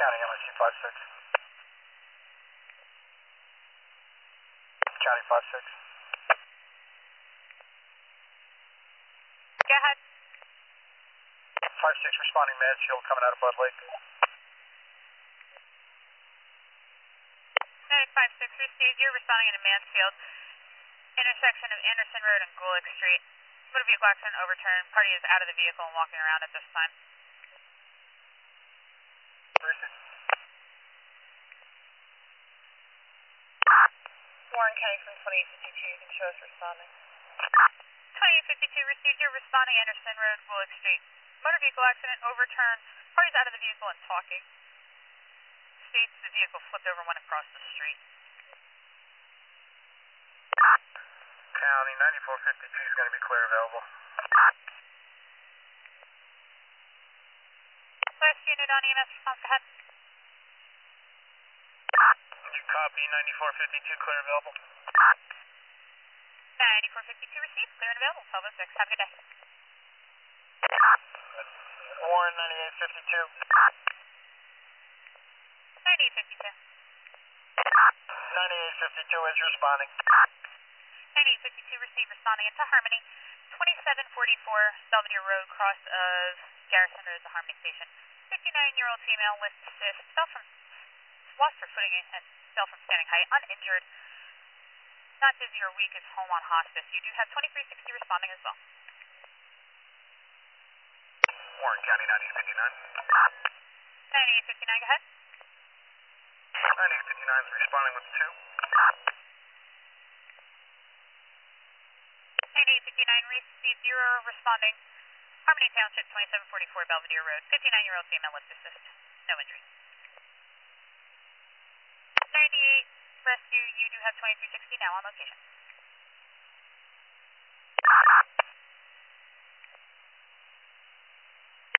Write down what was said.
County MIC 56. County 56. Go ahead. 56 responding Mansfield coming out of Bud Lake. Hey, 56 received. You're responding into Mansfield. Intersection of Anderson Road and Gulick Street. Motor vehicle accident overturned. Party is out of the vehicle and walking around at this time. Warren County from 2852, you can show us responding. 2852 received. You're responding Anderson Road, Gulick Street. Motor vehicle accident overturned. Party's out of the vehicle and talking. States the vehicle flipped over and went across the street. County 9452 is going to be clear available. Last unit on EMS response, go ahead. You copy 9452 clear available. 9452 received. Clear and available. 1206. Have a good day. Warren 9852. 9852. 9852 is responding. 9852 received. Responding into Harmony. 2744 Belvedere Road, cross of Garrison Road to Harmony Station. 59-year-old female with assist. Lost her footing and fell from standing height. Uninjured. Not dizzy or weak, is home on hospice. You do have 2360 responding as well. Warren County 9859. 9859, go ahead. 9859 is responding with 2. 9859 received 0 responding. Harmony Township 2744 Belvedere Road. 59-year-old female with assist. No injuries. 98 rescue, you do have 2360 now on location.